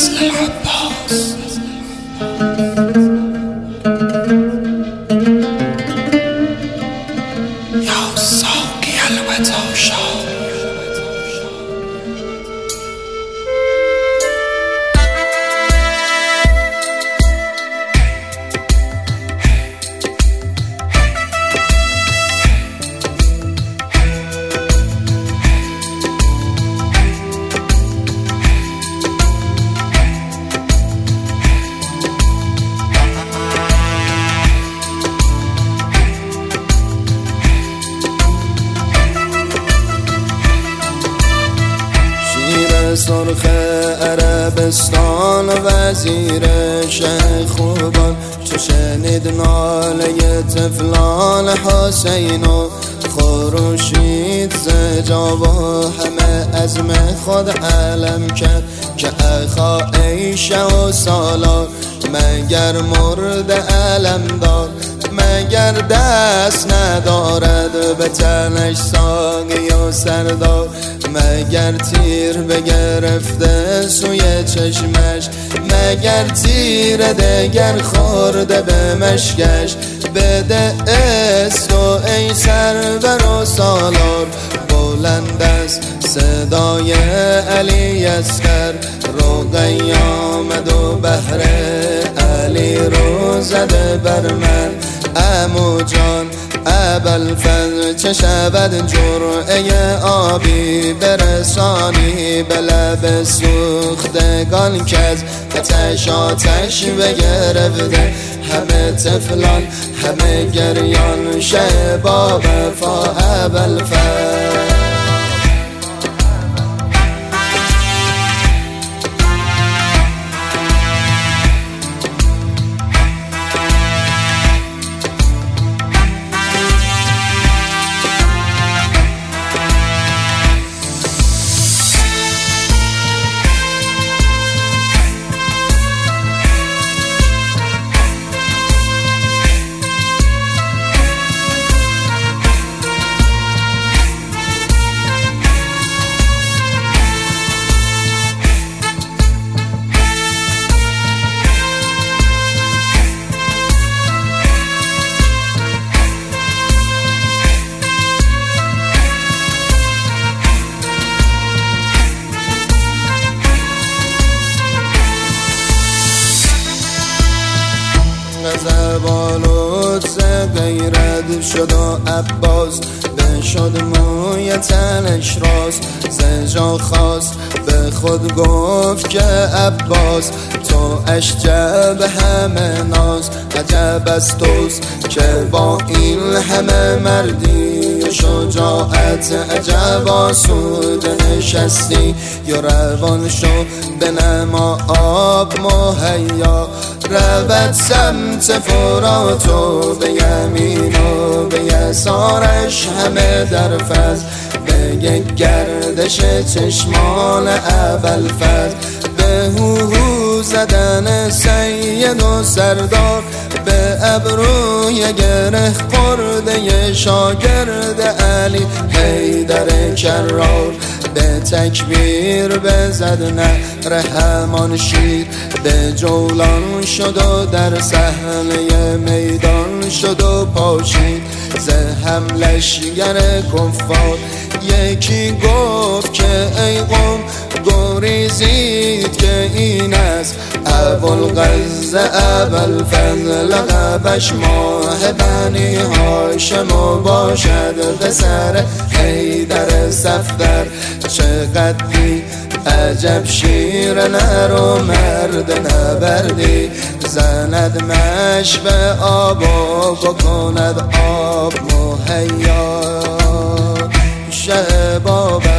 فضل العباس. يا ساقي الوتاشا سرخ عربستان وزیر شه خوبان چو شنید ناله طفلان حسین و خروشید زجا و همه عزم خود علم کرد که اخا عیشه و سالار مگر مرد علم دار مگر دست ندارد به تنش ساقی و سردار مگر تیر بگرفته سوی چشمش مگر تیر دگر خورده به مشکش بده است و ای سرور و سالار بلند است صدای علی اصغر رقیه آمد و بهر علی رو زده بر من عمو جان ابوالفضل چه شود جرعه آبی برسانی به لب سوختگان که از آتش بگرفته همه طفلان همه گریان شبا وفا ابوالفضل. زبالوت ز غیرت شد و عباس بشد موی تنش راست زجا خواست به خود گفت که عباس تو اشجب همه ناز عجب از توست که با این همه مردی شجاعت عجب آسود نشستی یا روان شو به نما آب مهیا رود سمت فرات و به یمین و به یسارش همه در فضل به گردش چشمان ابوالفضل به هوهو زدن سید و سردار به ابروی گره خورده شاگرد علی حیدر کرار به تکبیر بزد نعره همان شیر به جولان شد و در صحنه میدان شد و پاشید ز حملشگر کفار یکی گفت که ای قوم گریزید که این است ابوالغز ابوالفضل لقبش ماه بنی هاشم و باشد پسر حیدر صفدر چقدری عجب شیر نر و مرد نبردی زند مش به آب و بکند آب مهیا شباب